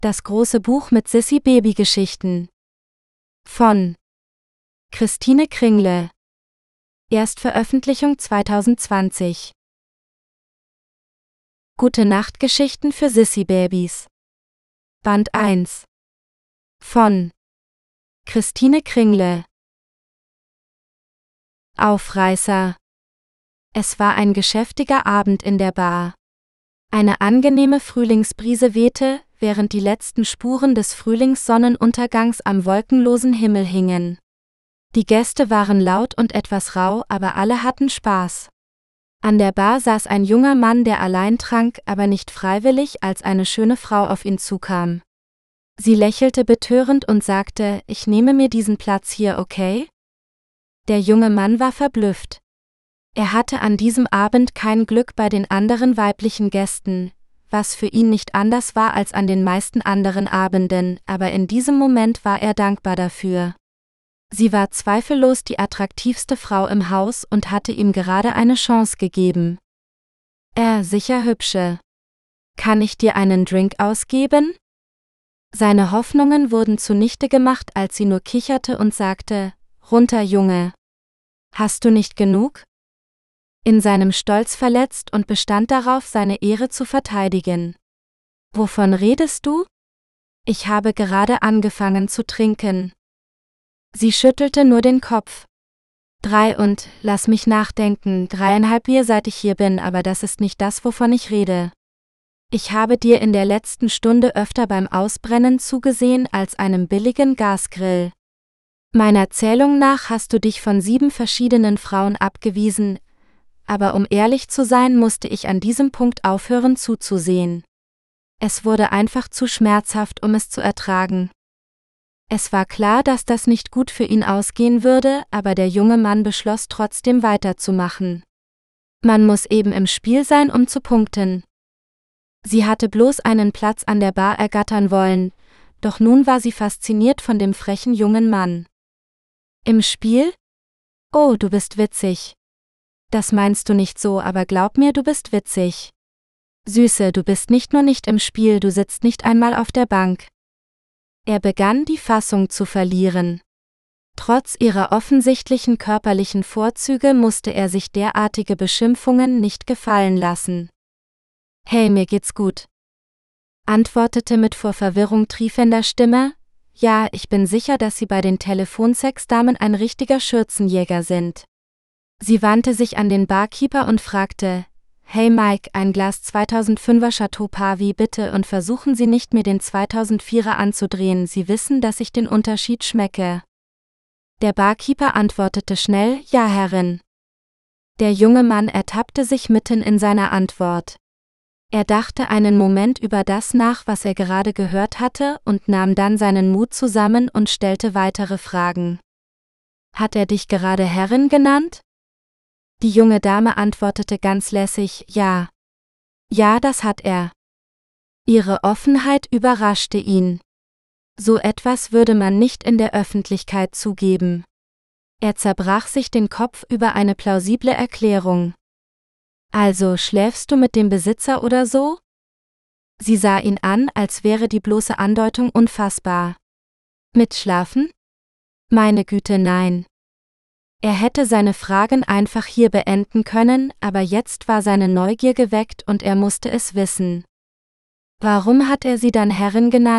Das große Buch mit Sissi-Baby-Geschichten von Christine Kringle. Erstveröffentlichung 2020. Gute-Nacht-Geschichten für Sissi-Babys. Band 1 von Christine Kringle. Aufreißer. Es war ein geschäftiger Abend in der Bar. Eine angenehme Frühlingsbrise wehte, während die letzten Spuren des Frühlingssonnenuntergangs am wolkenlosen Himmel hingen. Die Gäste waren laut und etwas rau, aber alle hatten Spaß. An der Bar saß ein junger Mann, der allein trank, aber nicht freiwillig, als eine schöne Frau auf ihn zukam. Sie lächelte betörend und sagte: „Ich nehme mir diesen Platz hier, okay?“ Der junge Mann war verblüfft. Er hatte an diesem Abend kein Glück bei den anderen weiblichen Gästen, was für ihn nicht anders war als an den meisten anderen Abenden, aber in diesem Moment war er dankbar dafür. Sie war zweifellos die attraktivste Frau im Haus und hatte ihm gerade eine Chance gegeben. Sicher hübsche. Kann ich dir einen Drink ausgeben? Seine Hoffnungen wurden zunichte gemacht, als sie nur kicherte und sagte: „Runter, Junge. Hast du nicht genug?“ In seinem Stolz verletzt und bestand darauf, seine Ehre zu verteidigen. „Wovon redest du? Ich habe gerade angefangen zu trinken.“ Sie schüttelte nur den Kopf. Lass mich nachdenken, 3,5 Bier seit ich hier bin, aber das ist nicht das, wovon ich rede. Ich habe dir in der letzten Stunde öfter beim Ausbrennen zugesehen als einem billigen Gasgrill. Meiner Zählung nach hast du dich von 7 verschiedenen Frauen abgewiesen, aber um ehrlich zu sein, musste ich an diesem Punkt aufhören zuzusehen. Es wurde einfach zu schmerzhaft, um es zu ertragen. Es war klar, dass das nicht gut für ihn ausgehen würde, aber der junge Mann beschloss trotzdem weiterzumachen. Man muss eben im Spiel sein, um zu punkten. Sie hatte bloß einen Platz an der Bar ergattern wollen, doch nun war sie fasziniert von dem frechen jungen Mann. Im Spiel? Oh, du bist witzig. Das meinst du nicht so, aber glaub mir, du bist witzig. Süße, du bist nicht nur nicht im Spiel, du sitzt nicht einmal auf der Bank. Er begann, die Fassung zu verlieren. Trotz ihrer offensichtlichen körperlichen Vorzüge musste er sich derartige Beschimpfungen nicht gefallen lassen. „Hey, mir geht's gut“, antwortete mit vor Verwirrung triefender Stimme. „Ja, ich bin sicher, dass Sie bei den Telefonsexdamen ein richtiger Schürzenjäger sind.“ Sie wandte sich an den Barkeeper und fragte: „Hey Mike, ein Glas 2005er Chateau Pavis bitte und versuchen Sie nicht, mir den 2004er anzudrehen, Sie wissen, dass ich den Unterschied schmecke.“ Der Barkeeper antwortete schnell: „Ja, Herrin.“ Der junge Mann ertappte sich mitten in seiner Antwort. Er dachte einen Moment über das nach, was er gerade gehört hatte, und nahm dann seinen Mut zusammen und stellte weitere Fragen. „Hat er dich gerade Herrin genannt?“ Die junge Dame antwortete ganz lässig: „Ja. Ja, das hat er.“ Ihre Offenheit überraschte ihn. So etwas würde man nicht in der Öffentlichkeit zugeben. Er zerbrach sich den Kopf über eine plausible Erklärung. „Also, schläfst du mit dem Besitzer oder so?“ Sie sah ihn an, als wäre die bloße Andeutung unfassbar. „Mitschlafen? Meine Güte, nein.“ Er hätte seine Fragen einfach hier beenden können, aber jetzt war seine Neugier geweckt und er musste es wissen. Warum hat er sie dann Herrin genannt?